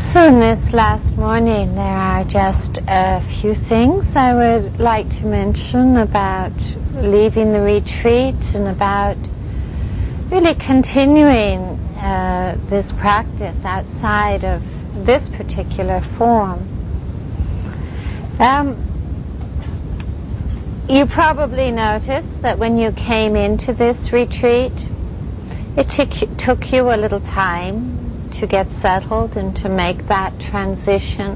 So in this last morning, there are just a few things I would like to mention about leaving the retreat and about really continuing this practice outside of this particular form. You probably noticed that when you came into this retreat, it took you a little time to get settled and to make that transition.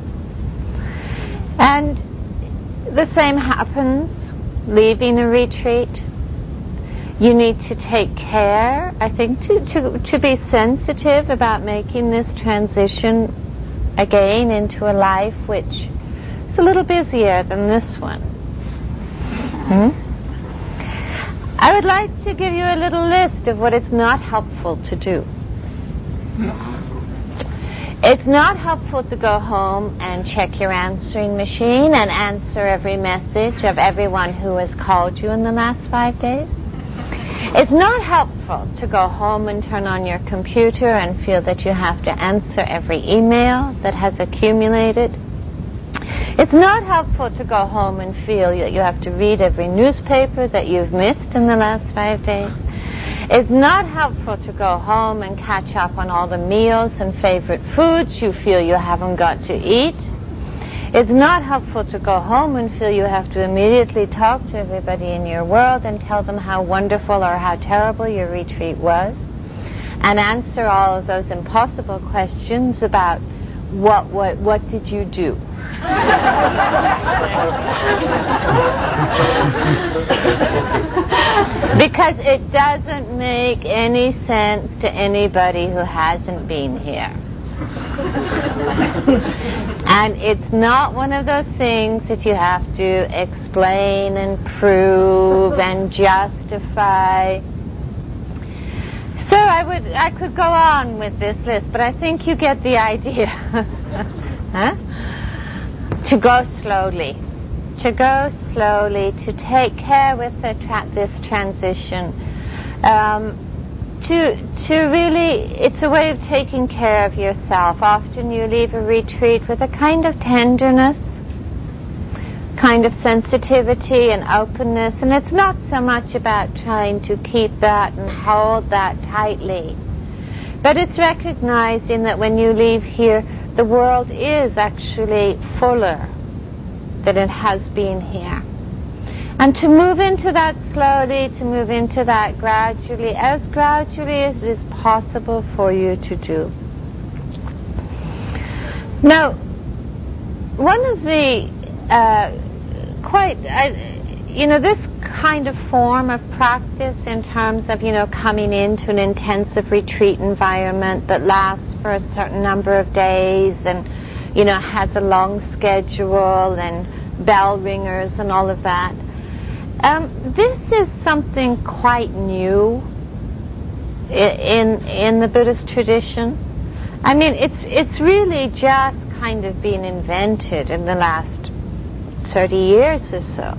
And the same happens leaving a retreat. You need to take care, I think, to be sensitive about making this transition again into a life which is a little busier than this one. I would like to give you a little list of what it's not helpful to do. It's not helpful to go home and check your answering machine and answer every message of everyone who has called you in the last 5 days. It's not helpful to go home and turn on your computer and feel that you have to answer every email that has accumulated. It's not helpful to go home and feel that you have to read every newspaper that you've missed in the last 5 days. It's not helpful to go home and catch up on all the meals and favorite foods you feel you haven't got to eat. It's not helpful to go home and feel you have to immediately talk to everybody in your world and tell them how wonderful or how terrible your retreat was, and answer all of those impossible questions about what did you do? Because it doesn't make any sense to anybody who hasn't been here. And it's not one of those things that you have to explain and prove and justify. So I could go on with this list, but I think you get the idea. Huh? To go slowly. To go slowly, to take care with this transition. To really, it's a way of taking care of yourself. Often you leave a retreat with a kind of tenderness, kind of sensitivity and openness, and it's not so much about trying to keep that and hold that tightly, but it's recognizing that when you leave here, the world is actually fuller than it has been here. And to move into that slowly, to move into that gradually as it is possible for you to do. Now, one of the this kind of form of practice in terms of, coming into an intensive retreat environment that lasts for a certain number of days and, has a long schedule and bell ringers and all of that. This is something quite new in the Buddhist tradition. I mean, it's really just kind of been invented in the last 30 years or so.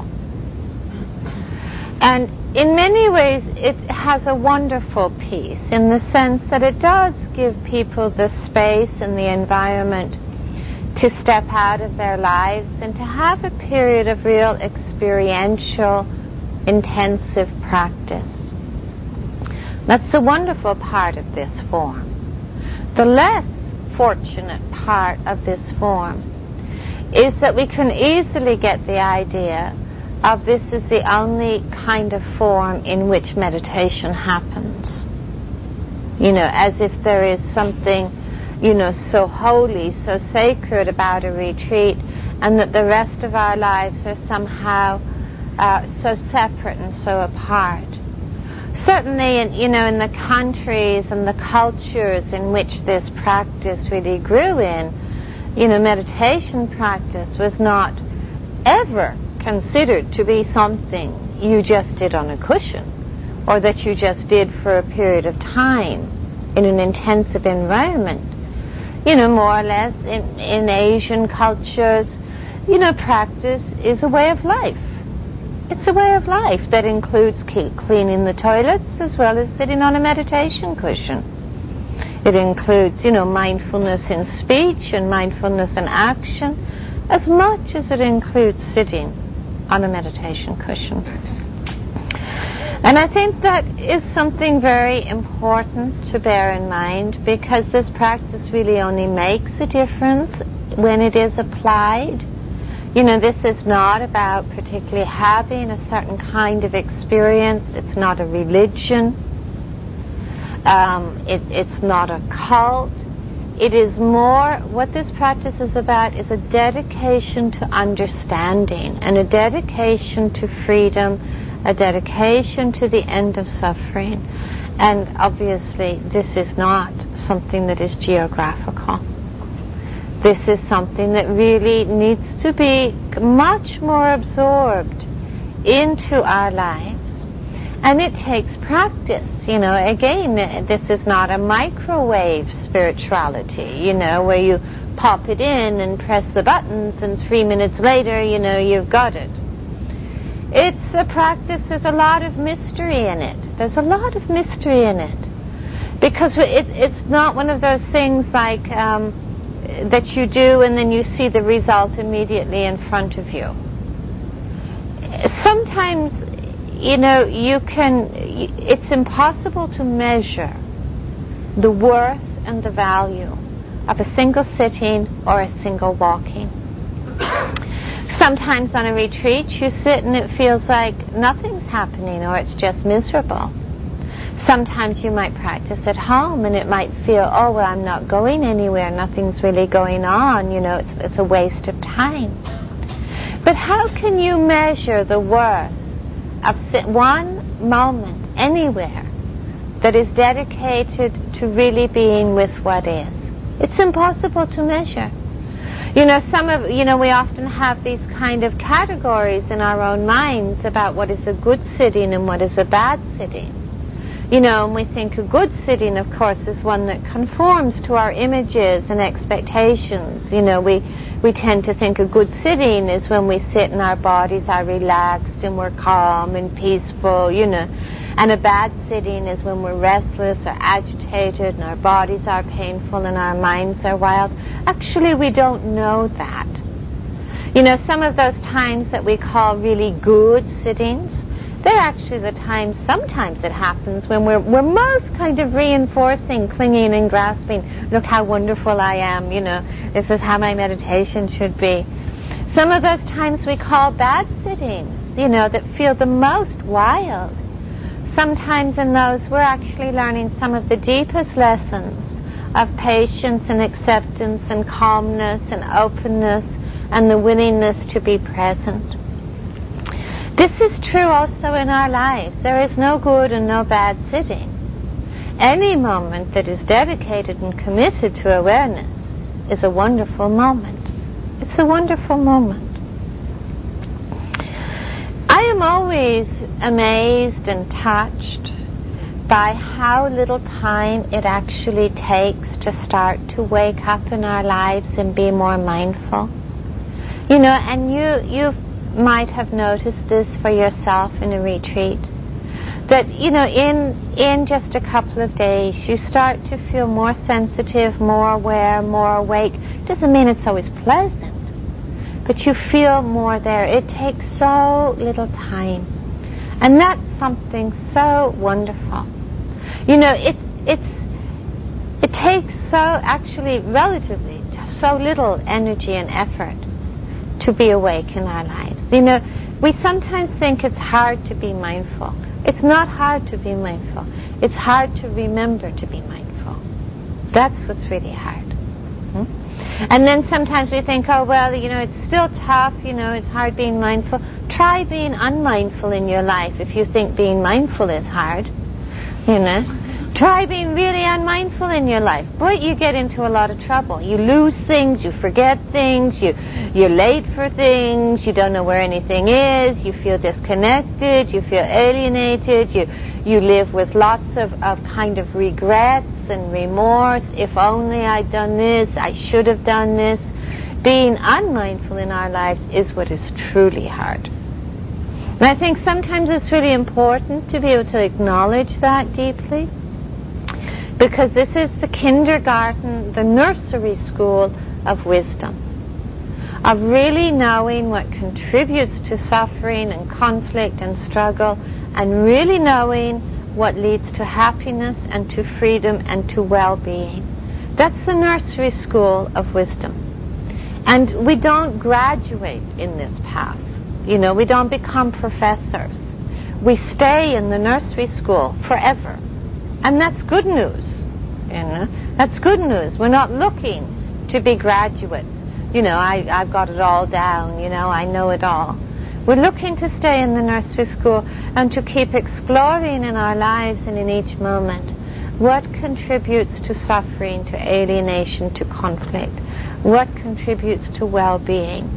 And in many ways, it has a wonderful piece in the sense that it does give people the space and the environment to step out of their lives and to have a period of real experiential, intensive practice. That's the wonderful part of this form. The less fortunate part of this form is that we can easily get the idea of this is the only kind of form in which meditation happens. As if there is something, so holy, so sacred about a retreat, and that the rest of our lives are somehow so separate and so apart. Certainly, in the countries and the cultures in which this practice really grew in, meditation practice was not ever considered to be something you just did on a cushion, or that you just did for a period of time in an intensive environment. More or less in Asian cultures, practice is a way of life. It's a way of life that includes cleaning the toilets as well as sitting on a meditation cushion. It includes, mindfulness in speech and mindfulness in action, as much as it includes sitting on a meditation cushion. And I think that is something very important to bear in mind, because this practice really only makes a difference when it is applied. This is not about particularly having a certain kind of experience. It's not a religion. It's not a cult. It is more, what this practice is about is a dedication to understanding and a dedication to freedom, a dedication to the end of suffering. And obviously this is not something that is geographical. This is something that really needs to be much more absorbed into our lives. And it takes practice. Again, this is not a microwave spirituality, where you pop it in and press the buttons and 3 minutes later, you've got it. It's a practice, there's a lot of mystery in it. There's a lot of mystery in it. Because it's not one of those things like that you do and then you see the result immediately in front of you. Sometimes, it's impossible to measure the worth and the value of a single sitting or a single walking. Sometimes on a retreat you sit and it feels like nothing's happening, or it's just miserable. Sometimes you might practice at home and it might feel, oh, well, I'm not going anywhere, nothing's really going on, it's a waste of time. But how can you measure the worth of one moment anywhere that is dedicated to really being with what is? It's impossible to measure. We often have these kind of categories in our own minds about what is a good sitting and what is a bad sitting. And we think a good sitting, of course, is one that conforms to our images and expectations. We tend to think a good sitting is when we sit and our bodies are relaxed and we're calm and peaceful, And a bad sitting is when we're restless or agitated and our bodies are painful and our minds are wild. Actually, we don't know that. Some of those times that we call really good sittings, they're actually the times, sometimes it happens when we're most kind of reinforcing, clinging and grasping. Look how wonderful I am, this is how my meditation should be. Some of those times we call bad sittings, that feel the most wild. Sometimes in those we're actually learning some of the deepest lessons of patience and acceptance and calmness and openness and the willingness to be present. This is true also in our lives. There is no good and no bad sitting. Any moment that is dedicated and committed to awareness is a wonderful moment. It's a wonderful moment. I am always amazed and touched by how little time it actually takes to start to wake up in our lives and be more mindful. And you might have noticed this for yourself in a retreat, that in just a couple of days you start to feel more sensitive, more aware, more awake. Doesn't mean it's always pleasant, but you feel more there. It takes so little time, and that's something so wonderful. It takes so actually relatively so little energy and effort to be awake in our lives. We sometimes think it's hard to be mindful. It's not hard to be mindful. It's hard to remember to be mindful. That's what's really hard. And then sometimes we think, oh, well, it's still tough, it's hard being mindful. Try being unmindful in your life if you think being mindful is hard. Try being really unmindful in your life. Boy, you get into a lot of trouble. You lose things, you forget things, you're late for things, you don't know where anything is, you feel disconnected, you feel alienated, you live with lots of kind of regrets and remorse. If only I'd done this, I should have done this. Being unmindful in our lives is what is truly hard. And I think sometimes it's really important to be able to acknowledge that deeply. Because this is the kindergarten, the nursery school of wisdom, of really knowing what contributes to suffering and conflict and struggle, and really knowing what leads to happiness and to freedom and to well-being. That's the nursery school of wisdom. And we don't graduate in this path. We don't become professors. We stay in the nursery school forever. And that's good news. That's good news. We're not looking to be graduates. I've got it all down. I know it all. We're looking to stay in the nursery school and to keep exploring in our lives and in each moment what contributes to suffering, to alienation, to conflict, what contributes to well-being,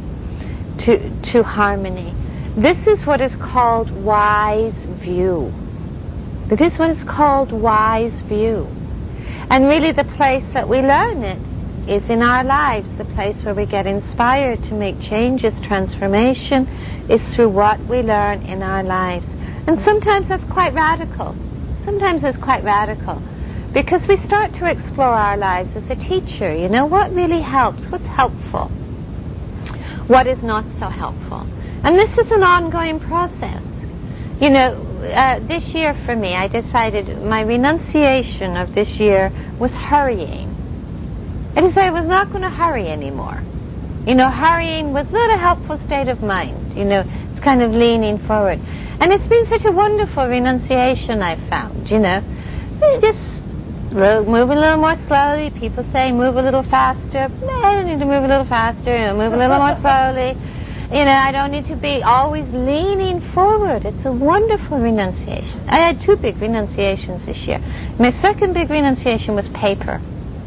to harmony. This is what is called wise view. It is what is called wise view. And really the place that we learn it is in our lives. The place where we get inspired to make changes, transformation, is through what we learn in our lives. And sometimes that's quite radical. Sometimes it's quite radical. Because we start to explore our lives as a teacher. What really helps? What's helpful? What is not so helpful? And this is an ongoing process. This year for me, I decided my renunciation of this year was hurrying. I decided I was not going to hurry anymore. Hurrying was not a helpful state of mind. It's kind of leaning forward. And it's been such a wonderful renunciation, I've found. Just move a little more slowly. People say move a little faster. No, I don't need to move a little faster. Move a little more slowly. I don't need to be always leaning forward. It's a wonderful renunciation. I had 2 big renunciations this year. My second big renunciation was paper.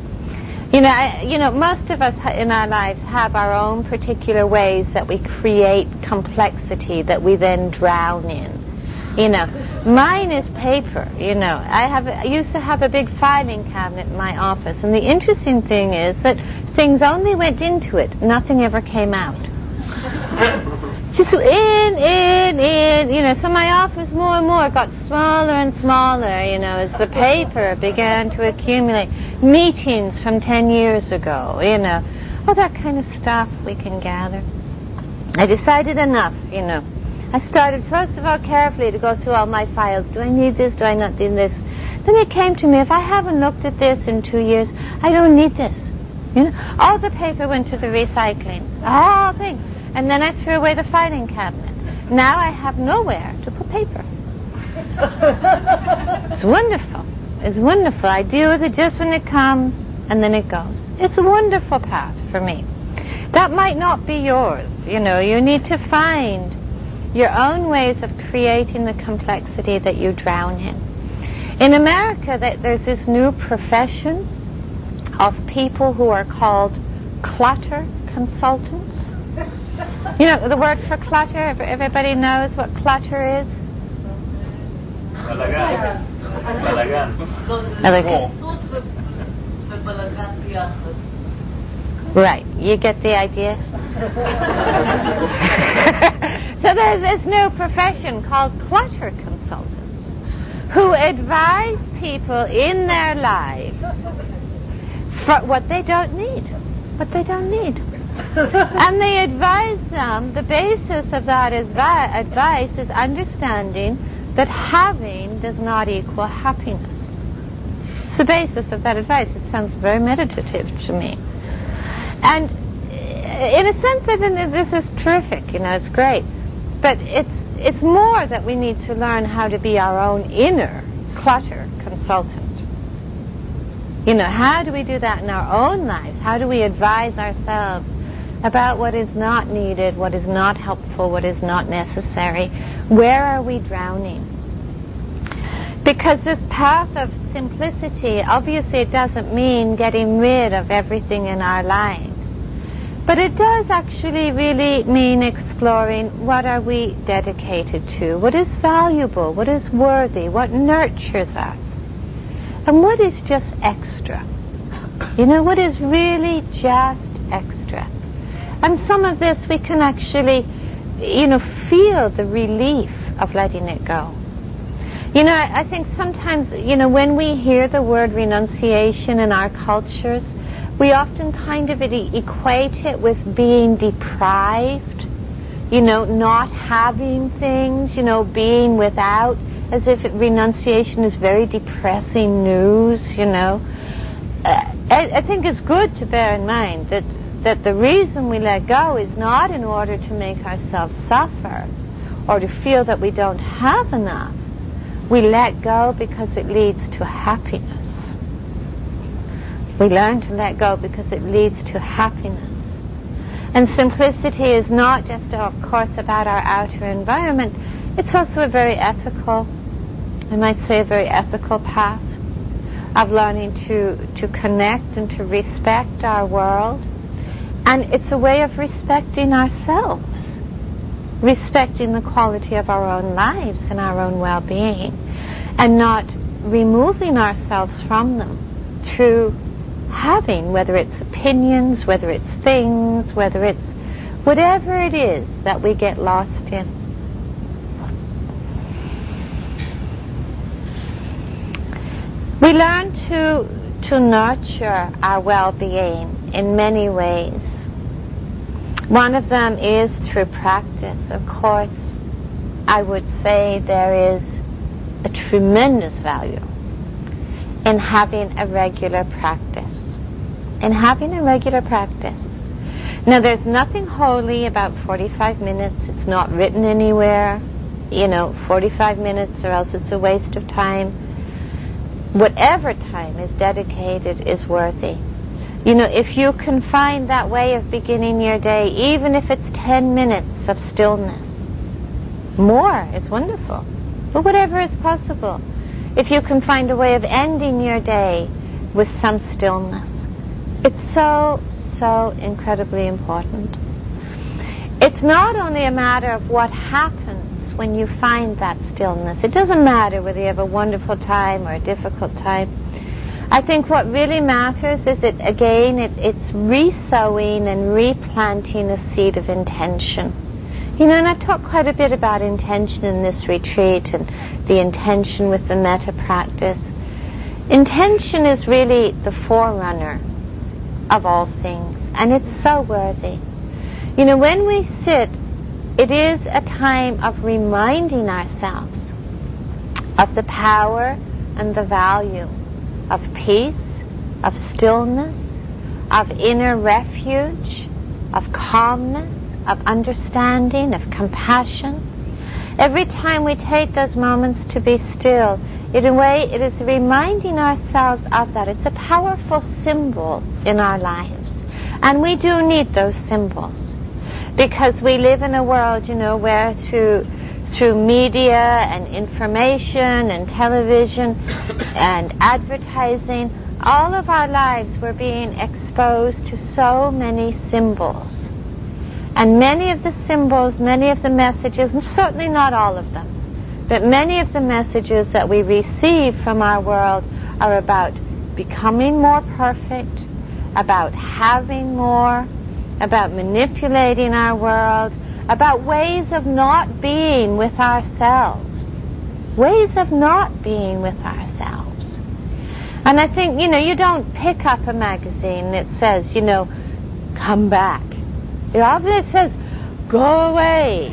Most of us in our lives have our own particular ways that we create complexity that we then drown in. Mine is paper. I used to have a big filing cabinet in my office, and the interesting thing is that things only went into it. Nothing ever came out. Just in. So my office more and more got smaller and smaller, as the paper began to accumulate. Meetings from 10 years ago, all that kind of stuff we can gather. I decided enough, I started, first of all, carefully to go through all my files. Do I need this? Do I not need this? Then it came to me, if I haven't looked at this in 2 years, I don't need this. All the paper went to the recycling. The whole thing. And then I threw away the filing cabinet. Now I have nowhere to put paper. It's wonderful. It's wonderful. I deal with it just when it comes, and then it goes. It's a wonderful path for me. That might not be yours. You need to find your own ways of creating the complexity that you drown in. In America, there's this new profession of people who are called clutter consultants. The word for clutter, everybody knows what clutter is? Elegant. Right, you get the idea? So there's this new profession called clutter consultants who advise people in their lives for what they don't need. And they advise them, the basis of that advice is understanding that having does not equal happiness. It's the basis of that advice. It sounds very meditative to me. And in a sense, I think that this is terrific, it's great. But it's more that we need to learn how to be our own inner clutter consultant. How do we do that in our own lives? How do we advise ourselves about what is not needed, what is not helpful, what is not necessary? Where are we drowning? Because this path of simplicity, obviously it doesn't mean getting rid of everything in our lives. But it does actually really mean exploring what are we dedicated to, what is valuable, what is worthy, what nurtures us, and what is just extra. What is really just extra. And some of this we can actually, feel the relief of letting it go. You know, I think sometimes, when we hear the word renunciation in our cultures, we often kind of equate it with being deprived, not having things, being without, as if renunciation is very depressing news, I think it's good to bear in mind that the reason we let go is not in order to make ourselves suffer or to feel that we don't have enough. We let go because it leads to happiness. We learn to let go because it leads to happiness. And simplicity is not just, of course, about our outer environment. It's also a very ethical path of learning to connect and to respect our world. And it's a way of respecting ourselves, respecting the quality of our own lives and our own well-being, and not removing ourselves from them through having, whether it's opinions, whether it's things, whether it's whatever it is that we get lost in. We learn to nurture our well-being in many ways. One of them is through practice. Of course, I would say there is a tremendous value in having a regular practice. Now, there's nothing holy about 45 minutes. It's not written anywhere, 45 minutes, or else it's a waste of time. Whatever time is dedicated is worthy. If you can find that way of beginning your day, even if it's 10 minutes of stillness, more is wonderful. But whatever is possible. If you can find a way of ending your day with some stillness, it's so incredibly important. It's not only a matter of what happens when you find that stillness. It doesn't matter whether you have a wonderful time or a difficult time. I think what really matters is it's re-sowing and replanting a seed of intention. And I've talked quite a bit about intention in this retreat and the intention with the metta practice. Intention is really the forerunner of all things, and it's so worthy. When we sit, it is a time of reminding ourselves of the power and the value of peace, of stillness, of inner refuge, of calmness, of understanding, of compassion. Every time we take those moments to be still, in a way it is reminding ourselves of that. It's a powerful symbol in our lives. And we do need those symbols, because we live in a world, where through media and information and television and advertising, all of our lives we're being exposed to so many symbols. And many of the symbols, many of the messages, and certainly not all of them, but many of the messages that we receive from our world are about becoming more perfect, about having more, about manipulating our world, about ways of not being with ourselves. And I think, you don't pick up a magazine that says, come back. It says, go away,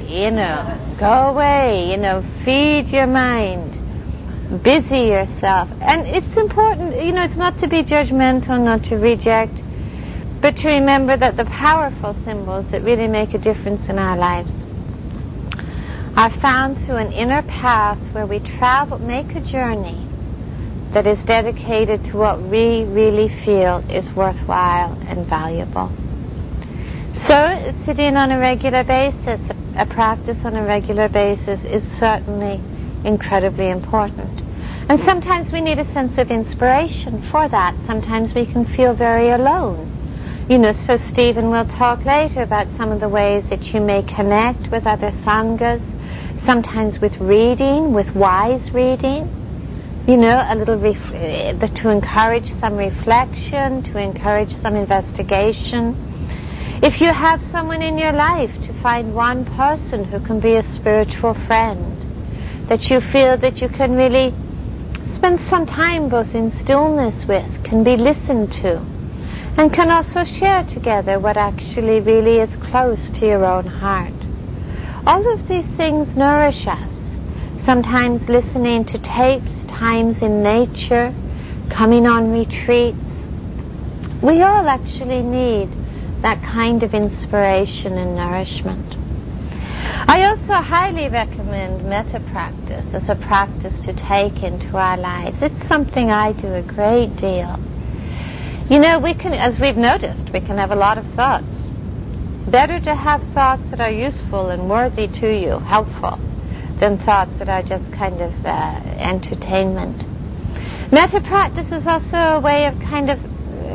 feed your mind, busy yourself. And it's important, it's not to be judgmental, not to reject, but to remember that the powerful symbols that really make a difference in our lives are found through an inner path where we make a journey that is dedicated to what we really feel is worthwhile and valuable. So sitting on a regular basis, a practice on a regular basis, is certainly incredibly important. And sometimes we need a sense of inspiration for that. Sometimes we can feel very alone. So Stephen will talk later about some of the ways that you may connect with other sanghas, sometimes with reading, with wise reading, a little to encourage some reflection, to encourage some investigation. If you have someone in your life, to find one person who can be a spiritual friend, that you feel that you can really spend some time both in stillness with, can be listened to, and can also share together what actually really is close to your own heart. All of these things nourish us. Sometimes listening to tapes, times in nature, coming on retreats. We all actually need that kind of inspiration and nourishment. I also highly recommend metta practice as a practice to take into our lives. It's something I do a great deal. You know, we can, as we've noticed, we can have a lot of thoughts. Better to have thoughts that are useful and worthy to you, helpful, than thoughts that are just kind of entertainment. Metta practice is also a way of kind of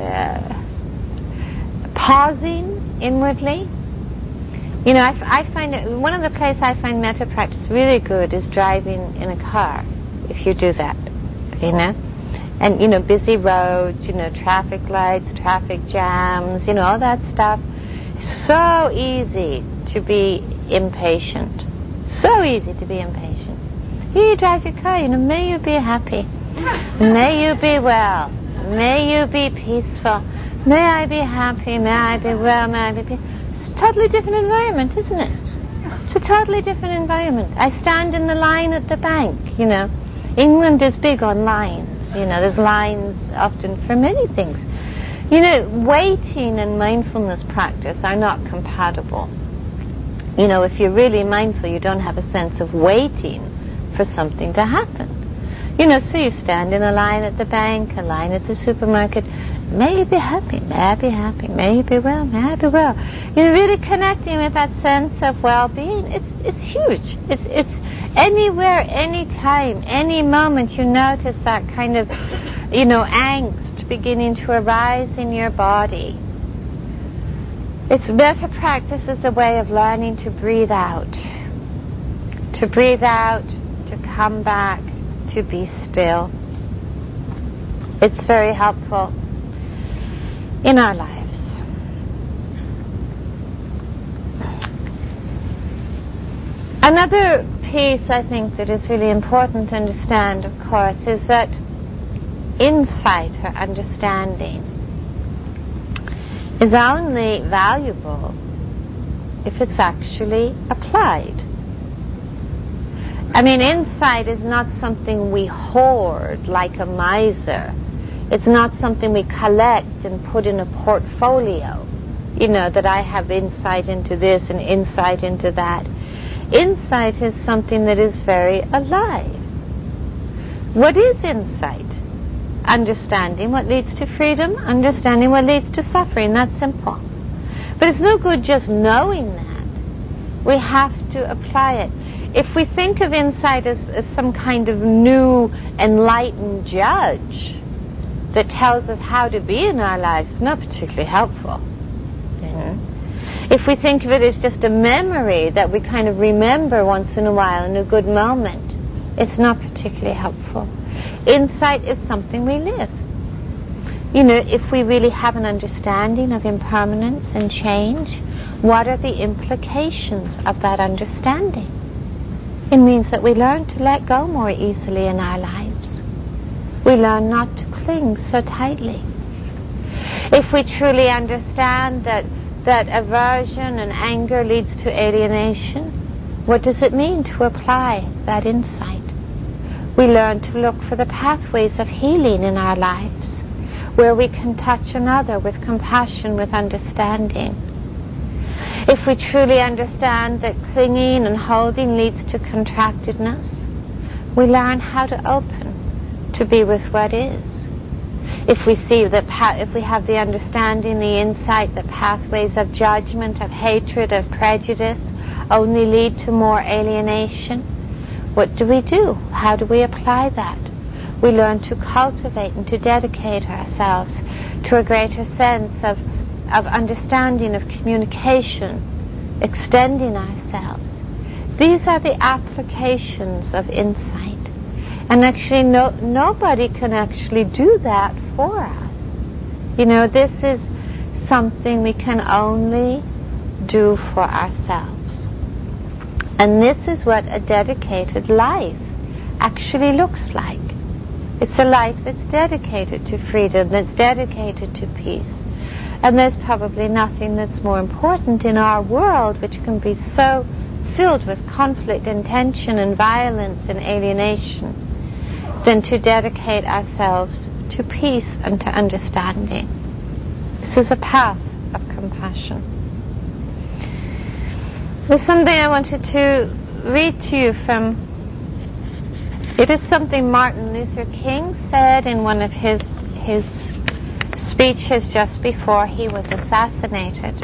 pausing inwardly. You know, I find it, one of the places I find metta practice really good is driving in a car, if you do that, you know. And, you know, busy roads, you know, traffic lights, traffic jams, you know, all that stuff. It's so easy to be impatient. So easy to be impatient. Here you drive your car, you know, may you be happy. May you be well. May you be peaceful. May I be happy. May I be well. May I be peaceful. It's a totally different environment, isn't it? It's a totally different environment. I stand in the line at the bank, you know. England is big on lines. You know, there's lines often for many things. You know, waiting and mindfulness practice are not compatible. You know, if you're really mindful, you don't have a sense of waiting for something to happen. You know, so you stand in a line at the bank, a line at the supermarket. May you be happy, may I be happy, may you be well, may I be well. You're really connecting with that sense of well-being. It's huge. It's anywhere, anytime, any moment you notice that kind of, you know, angst beginning to arise in your body. It's better practice as a way of learning to breathe out. To breathe out, to come back, to be still. It's very helpful in our lives. Another piece I think that is really important to understand, of course, is that insight or understanding is only valuable if it's actually applied. I mean, insight is not something we hoard like a miser. It's not something we collect and put in a portfolio, you know, that I have insight into this and insight into that. Insight is something that is very alive. What is insight? Understanding what leads to freedom, understanding what leads to suffering. That's simple. But it's no good just knowing that. We have to apply it. If we think of insight as some kind of new enlightened judge that tells us how to be in our lives, it's not particularly helpful. If we think of it as just a memory that we kind of remember once in a while in a good moment, it's not particularly helpful. Insight is something we live. You know, if we really have an understanding of impermanence and change, what are the implications of that understanding? It means that we learn to let go more easily in our lives. We learn not to cling so tightly. If we truly understand that aversion and anger leads to alienation, what does it mean to apply that insight? We learn to look for the pathways of healing in our lives, where we can touch another with compassion, with understanding. If we truly understand that clinging and holding leads to contractedness, we learn how to open, to be with what is. If we see that, if we have the understanding, the insight that pathways of judgment, of hatred, of prejudice only lead to more alienation, what do we do? How do we apply that? We learn to cultivate and to dedicate ourselves to a greater sense of understanding, of communication, extending ourselves. These are the applications of insight. And actually nobody can actually do that for us. You know, this is something we can only do for ourselves. And this is what a dedicated life actually looks like. It's a life that's dedicated to freedom, that's dedicated to peace. And there's probably nothing that's more important in our world, which can be so filled with conflict and tension and violence and alienation, than to dedicate ourselves to peace and to understanding. This is a path of compassion. There's something I wanted to read to you from. It is something Martin Luther King said in one of his speeches just before he was assassinated.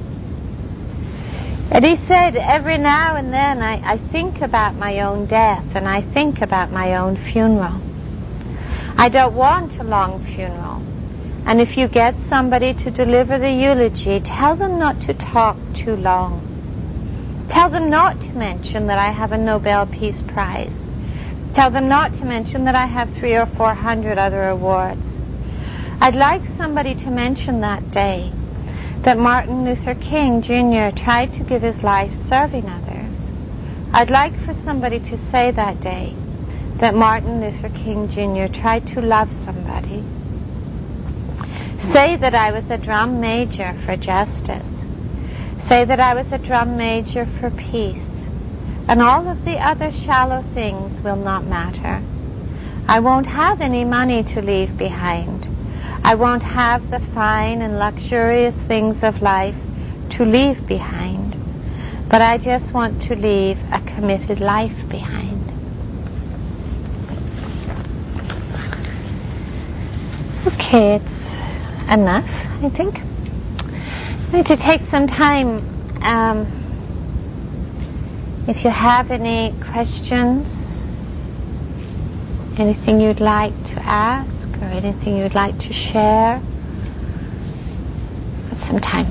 And he said, every now and then I think about my own death and I think about my own funeral. I don't want a long funeral. And if you get somebody to deliver the eulogy, tell them not to talk too long. Tell them not to mention that I have a Nobel Peace Prize. Tell them not to mention that I have 300 or 400 other awards. I'd like somebody to mention that day that Martin Luther King Jr. tried to give his life serving others. I'd like for somebody to say that day that Martin Luther King Jr. tried to love somebody. Say that I was a drum major for justice. Say that I was a drum major for peace. And all of the other shallow things will not matter. I won't have any money to leave behind. I won't have the fine and luxurious things of life to leave behind. But I just want to leave a committed life behind. Okay, it's enough, I think. I'm going to take some time. If you have any questions, anything you'd like to ask, or anything you'd like to share, got some time.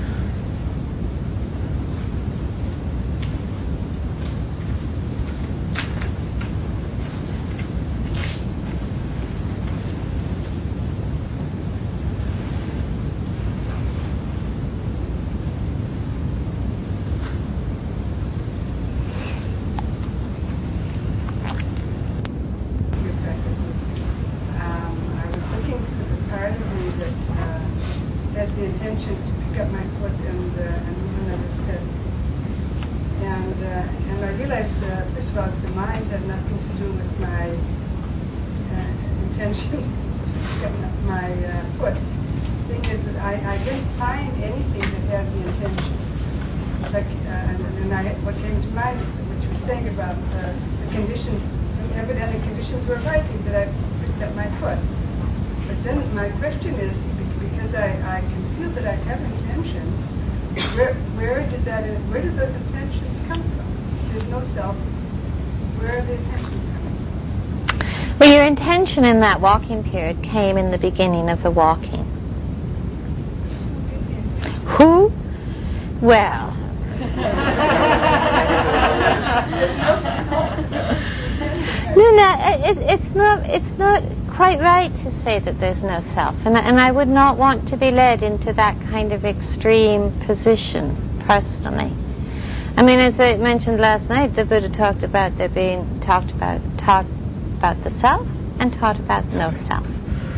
In that walking period came in the beginning of the walking. Who? Well. It's not quite right to say that there's no self, and I would not want to be led into that kind of extreme position personally. I mean, as I mentioned last night, the Buddha talked about there being taught about the self and taught about no self.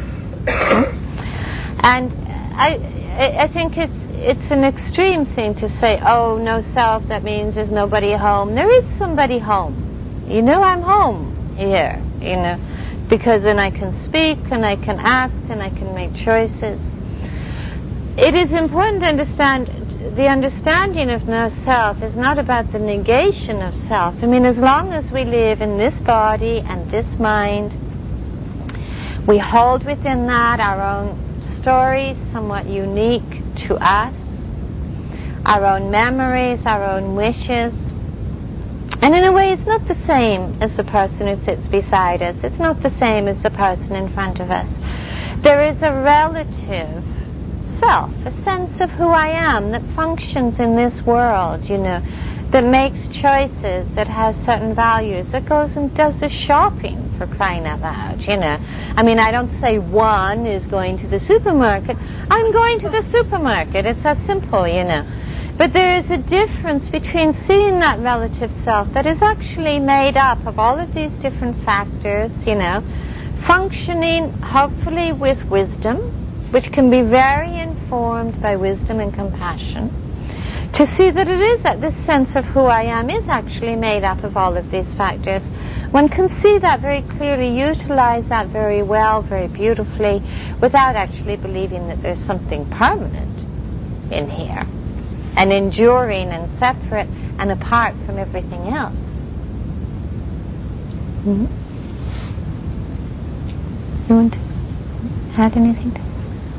And I think it's an extreme thing to say, oh, no self, that means there's nobody home. There is somebody home. You know, I'm home here, you know, because then I can speak and I can act and I can make choices. It is important to understand the understanding of no self is not about the negation of self. I mean, as long as we live in this body and this mind, we hold within that our own stories, somewhat unique to us, our own memories, our own wishes. And in a way, it's not the same as the person who sits beside us. It's not the same as the person in front of us. There is a relative self, a sense of who I am that functions in this world, you know, that makes choices, that has certain values, that goes and does the shopping, for crying out loud, you know. I mean, I don't say one is going to the supermarket. I'm going to the supermarket. It's that simple, you know. But there is a difference between seeing that relative self that is actually made up of all of these different factors, functioning hopefully with wisdom, which can be very informed by wisdom and compassion, to see that it is that this sense of who I am is actually made up of all of these factors. One can see that very clearly, utilize that very well, very beautifully, without actually believing that there's something permanent in here, and enduring and separate and apart from everything else. Mm-hmm. You want to add anything to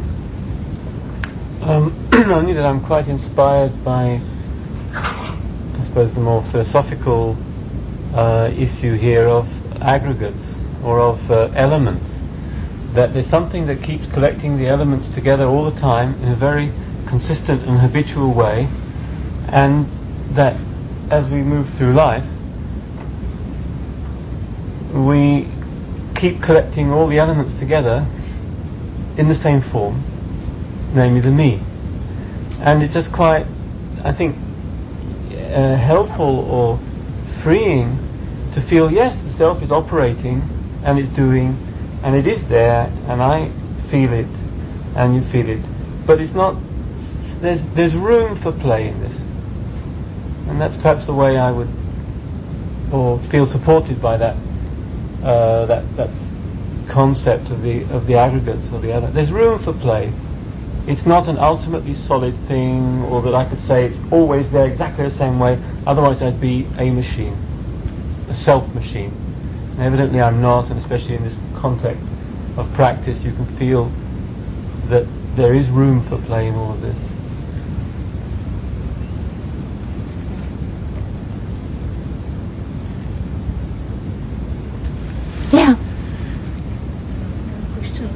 only that I'm quite inspired by, I suppose, the more philosophical issue here of aggregates or of elements. That there's something that keeps collecting the elements together all the time in a very consistent and habitual way, and that as we move through life, we keep collecting all the elements together in the same form, namely the me. And it's just quite, I think, helpful or freeing to feel, yes, the self is operating and it's doing, and it is there, and I feel it and you feel it, but it's not, there's room for play in this. And that's perhaps the way I would, or feel supported by that that concept of the aggregates or the other. There's room for play. It's not an ultimately solid thing, or that I could say it's always there exactly the same way, otherwise I'd be a machine, a self-machine. And evidently I'm not, and especially in this context of practice, you can feel that there is room for play in all of this. Yeah. Question.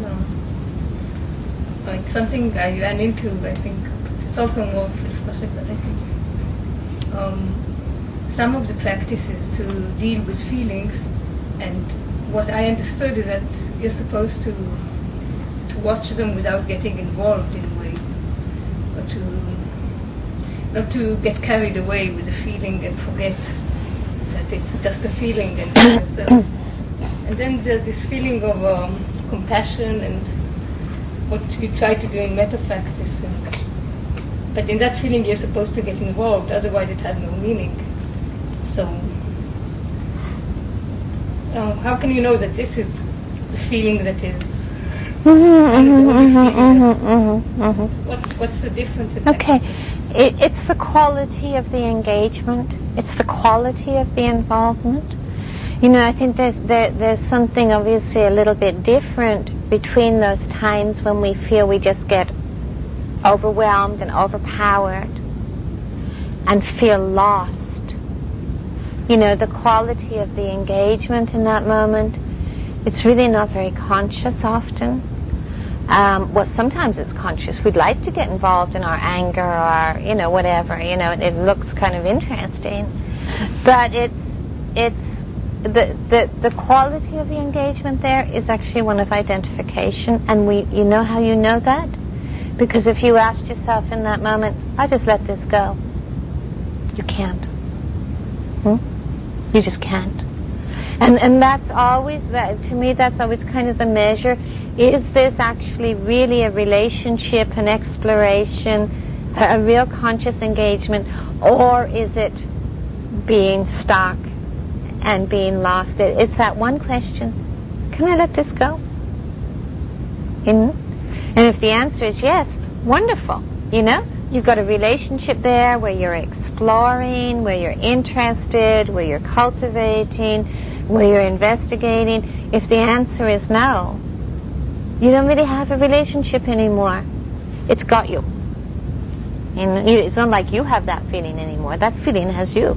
It's something I ran into. I think it's also more philosophical. But I think some of the practices to deal with feelings, and what I understood is that you're supposed to watch them without getting involved in a way, or not to get carried away with the feeling and forget that it's just a feeling and yourself. And then there's this feeling of compassion and what you try to do in metta practice. But in that feeling you're supposed to get involved, otherwise it has no meaning. So how can you know that this is the feeling that is What's the difference in Okay, it's the quality of the engagement. It's the quality of the involvement. I think there's something obviously a little bit different between those times when we feel we just get overwhelmed and overpowered and feel lost. The quality of the engagement in that moment, it's really not very conscious often. Sometimes it's conscious. We'd like to get involved in our anger or, whatever, it looks kind of interesting. But it's the quality of the engagement there is actually one of identification. And you know how you know that? Because if you asked yourself in that moment, I just let this go, you can't. You just can't. And that's always, to me, that's always kind of the measure. Is this actually really a relationship, an exploration, a real conscious engagement, or is it being stuck and being lost? It's that one question. Can I let this go? And if the answer is yes, wonderful. You've got a relationship there where you're exploring, where you're interested, where you're cultivating, where you're investigating. If the answer is no, you don't really have a relationship anymore. It's got you. It's not like you have that feeling anymore. That feeling has you.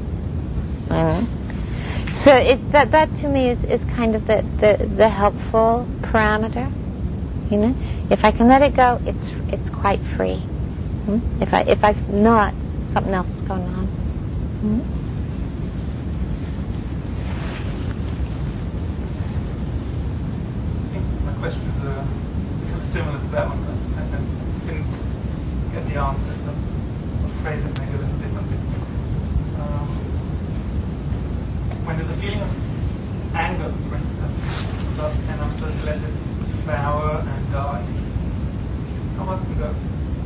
So that to me is kind of the helpful parameter. If I can let it go, it's quite free. If I've not, something else is going on. My question is similar to that one. I didn't get the answer. So phrase it maybe a little differently. When there's a feeling of anger, for instance, and I'm supposed to let it flower and die, how about we go?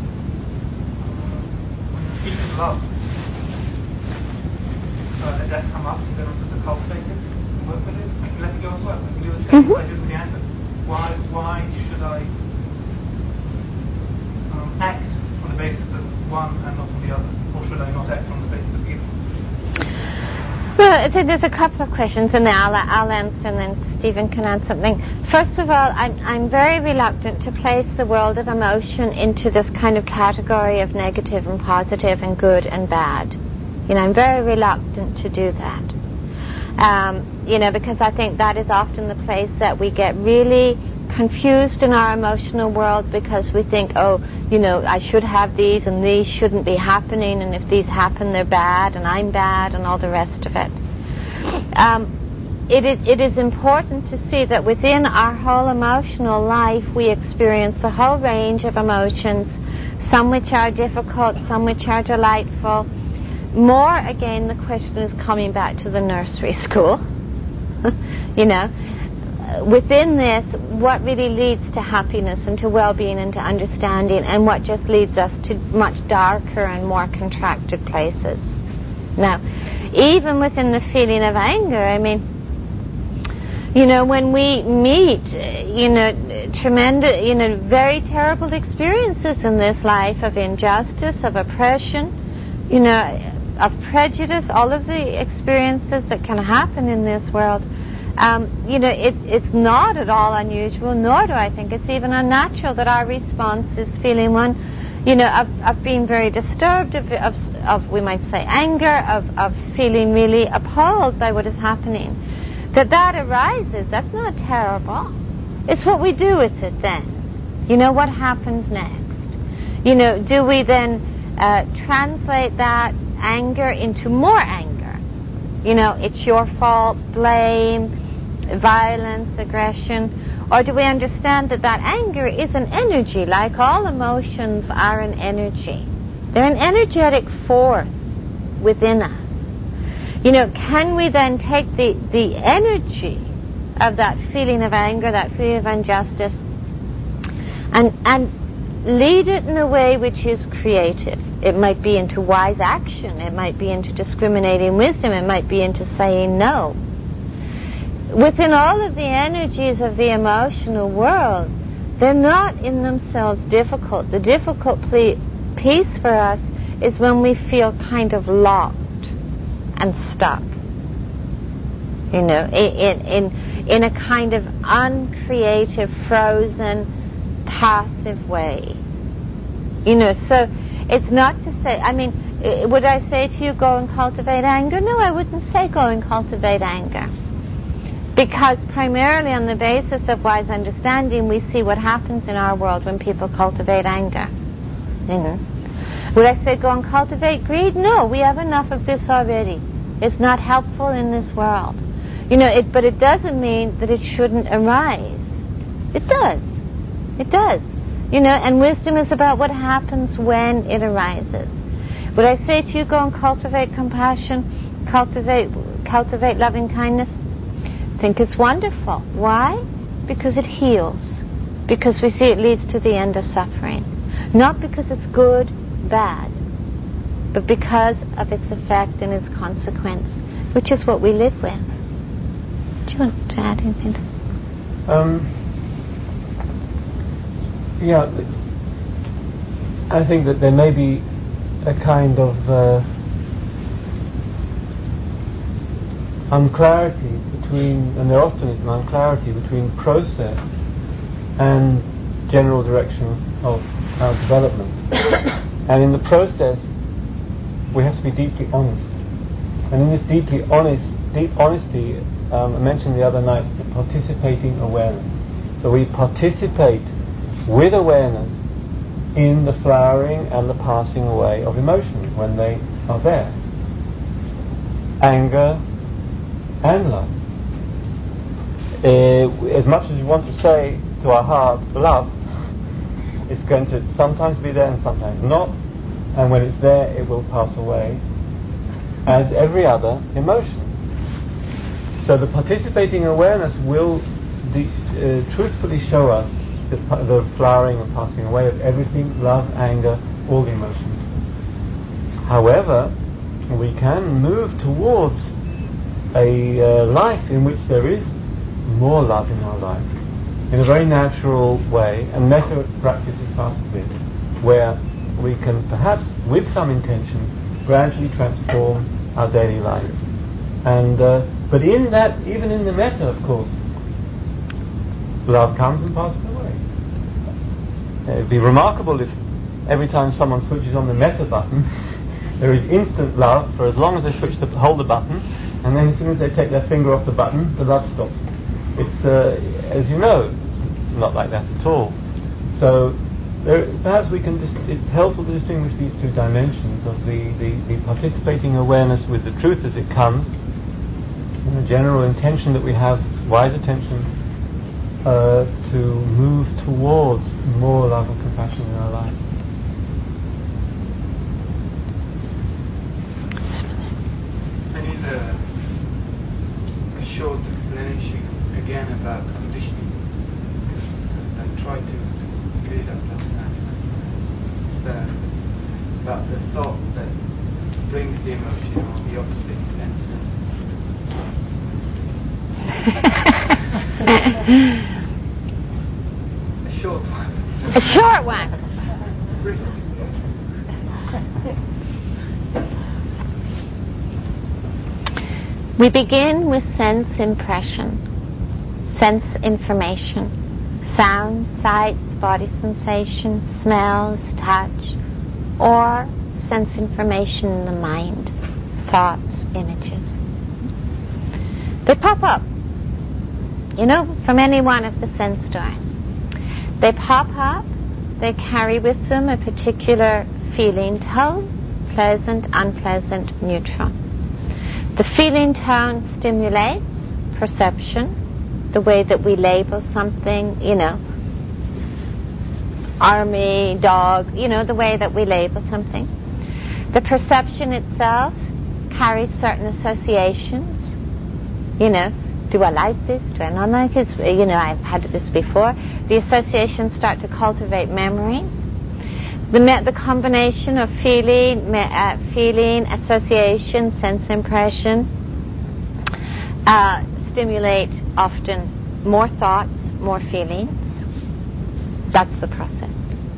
When there's a feeling of love, let that come up, and then I'm supposed to cultivate it and work with it. I can let it go as well. I can do the same as I did with the anger. Why should I act on the basis of one and not on the other? Or should I not act on the basis of either? Well, there's a couple of questions, and then I'll answer, and then Stephen can add something. First of all, I'm very reluctant to place the world of emotion into this kind of category of negative and positive and good and bad. I'm very reluctant to do that. Because I think that is often the place that we get really confused in our emotional world, because we think, I should have these and these shouldn't be happening, and if these happen they're bad and I'm bad and all the rest of it. It is important to see that within our whole emotional life we experience a whole range of emotions, some which are difficult, some which are delightful. More, again, the question is coming back to the nursery school. Within this, what really leads to happiness and to well-being and to understanding, and what just leads us to much darker and more contracted places. Now, even within the feeling of anger, when we meet, tremendous, very terrible experiences in this life of injustice, of oppression, of prejudice, all of the experiences that can happen in this world, it's not at all unusual, nor do I think it's even unnatural that our response is feeling one, of being very disturbed, of we might say anger, of feeling really appalled by what is happening. That arises, that's not terrible. It's what we do with it then. What happens next? Do we then translate that anger into more anger? It's your fault, blame, violence, aggression. Or do we understand that anger is an energy, like all emotions are an energy? They're an energetic force within us. Can we then take the energy of that feeling of anger, that feeling of injustice, and lead it in a way which is creative? It might be into wise action. It might be into discriminating wisdom. It might be into saying no. Within all of the energies of the emotional world, they're not in themselves difficult. The difficult piece for us is when we feel kind of locked and stuck, in a kind of uncreative, frozen, passive way. So it's not to say, would I say to you, go and cultivate anger? No, I wouldn't say go and cultivate anger. Because primarily on the basis of wise understanding, we see what happens in our world when people cultivate anger. Would I say go and cultivate greed? No, we have enough of this already. It's not helpful in this world. But it doesn't mean that it shouldn't arise. It does. It does. And wisdom is about what happens when it arises. Would I say to you, go and cultivate compassion, cultivate loving kindness? I think it's wonderful. Why? Because it heals. Because we see it leads to the end of suffering. Not because it's good, bad, but because of its effect and its consequence, which is what we live with. Do you want to add anything to that? Yeah, I think that there may be a kind of unclarity between, and there often is an unclarity between process and general direction of our development. And in the process, we have to be deeply honest. And in this deep honesty, I mentioned the other night, the participating awareness. So we participate with awareness in the flowering and the passing away of emotions when they are there. Anger and love. As much as you want to say to our heart, love, it's going to sometimes be there and sometimes not. and when it's there it will pass away, as every other emotion. So the participating awareness will truthfully show us the flowering and passing away of everything, love, anger, all the emotions. However, we can move towards a life in which there is more love in our life, in a very natural way, and metta practice is part of this, where we can perhaps, with some intention, gradually transform our daily life. And but in that, even in the metta, of course, love comes and passes away. It would be remarkable if every time someone switches on the metta button, there is instant love for as long as they hold the button, and then as soon as they take their finger off the button, the love stops. It's, as you know, it's not like that at all. So perhaps we can. It's helpful to distinguish these two dimensions of the participating awareness with the truth as it comes, and the general intention that we have, wise attention, to move towards more love and compassion in our life. I need a short explanation again about conditioning, because I tried to get it up last night. About the thought that brings the emotion or the opposite intent. A short one. A short one. We begin with sense impression, sense information, sound, sights, body sensations, smells, touch, or sense information in the mind, thoughts, images. They pop up, from any one of the sense doors. They pop up, they carry with them a particular feeling tone, pleasant, unpleasant, neutral. The feeling tone stimulates perception, the way that we label something, army, dog, the way that we label something. The perception itself carries certain associations, do I like this, do I not like this, I've had this before. The associations start to cultivate memories. The combination of feeling, association, sense impression stimulate often more thoughts, more feelings. That's the process.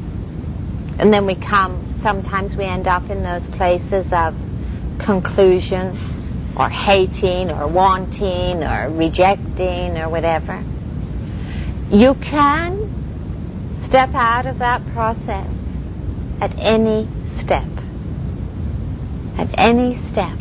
And then sometimes we end up in those places of conclusion or hating or wanting or rejecting or whatever. You can step out of that process at any step. At any step.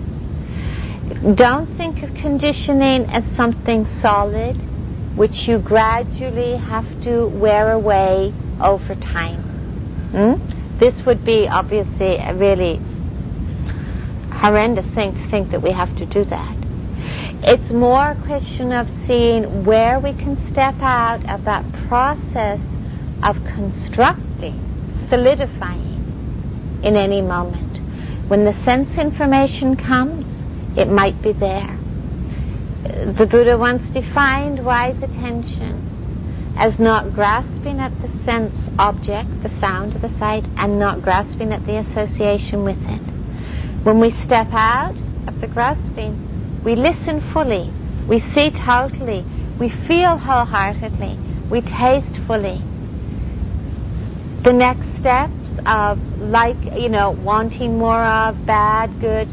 Don't think of conditioning as something solid which you gradually have to wear away over time. This would be obviously a really horrendous thing to think that we have to do that. It's more a question of seeing where we can step out of that process of constructing, solidifying in any moment. When the sense information comes, it might be there. The Buddha once defined wise attention as not grasping at the sense object, the sound or the sight, and not grasping at the association with it. When we step out of the grasping, we listen fully, we see totally, we feel wholeheartedly, we taste fully. The next steps of wanting more of, bad, good,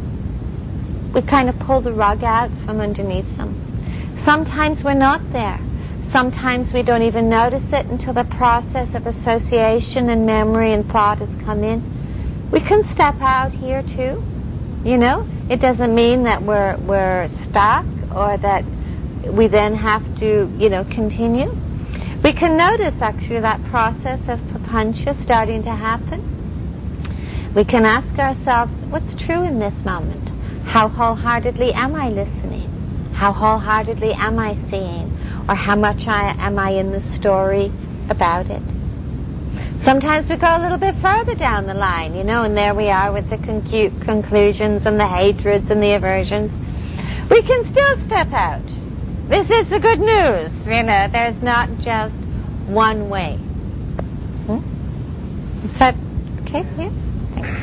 we kind of pull the rug out from underneath them. Sometimes we're not there. Sometimes we don't even notice it until the process of association and memory and thought has come in. We can step out here too. It doesn't mean that we're stuck or that we then have to, continue. We can notice actually that process of papancha starting to happen. We can ask ourselves, what's true in this moment? How wholeheartedly am I listening? How wholeheartedly am I seeing? Or how much am I in the story about it? Sometimes we go a little bit further down the line, and there we are with the conclusions and the hatreds and the aversions. We can still step out. This is the good news, there's not just one way. Is that okay? Yeah? Thanks.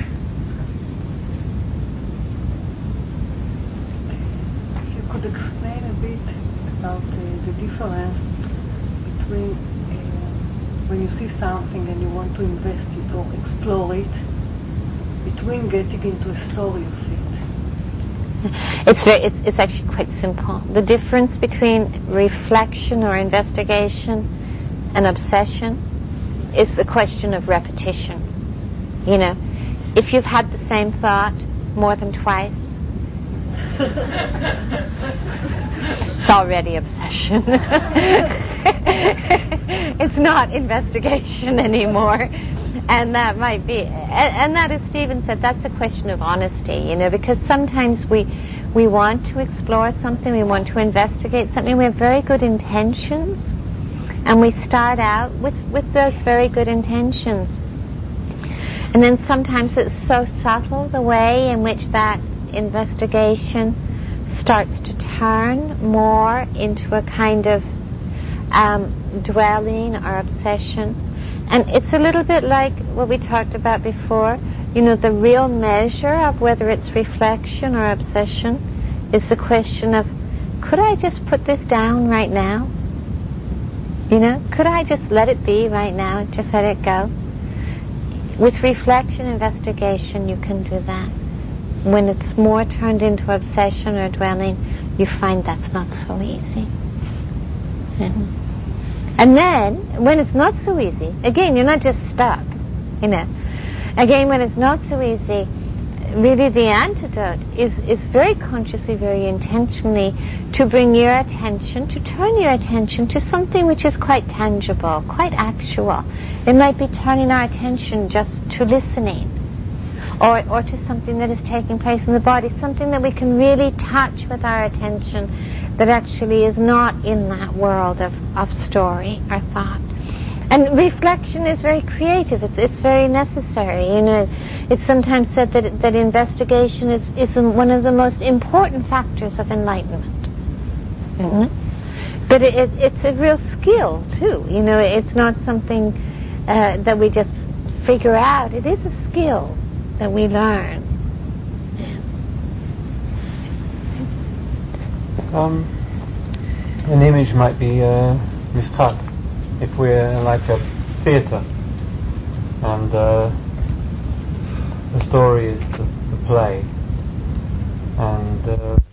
If you could explain a bit about the difference between when you see something and you want to invest it or explore it, between getting into a story of it. It's actually quite simple. The difference between reflection or investigation and obsession is a question of repetition. If you've had the same thought more than twice, it's already obsession. It's not investigation anymore. And that might be, and that, as Stephen said, that's a question of honesty, because sometimes we want to explore something, we want to investigate something, we have very good intentions, and we start out with those very good intentions. And then sometimes it's so subtle, the way in which that investigation starts to turn more into a kind of dwelling or obsession. And it's a little bit like what we talked about before. The real measure of whether it's reflection or obsession is the question of, could I just put this down right now? Could I just let it be right now, just let it go? With reflection, investigation, you can do that. When it's more turned into obsession or dwelling, you find that's not so easy. And then, when it's not so easy, again, you're not just stuck, Again, when it's not so easy, really the antidote is very consciously, very intentionally to bring your attention, to turn your attention to something which is quite tangible, quite actual. It might be turning our attention just to listening, or to something that is taking place in the body, something that we can really touch with our attention that actually is not in that world of story or thought. And reflection is very creative. It's very necessary. It's sometimes said that investigation is one of the most important factors of enlightenment. But it's a real skill too. It's not something that we just figure out. It is a skill that we learn. An image might be Mistak. If we're like a theatre, and the story is the play, and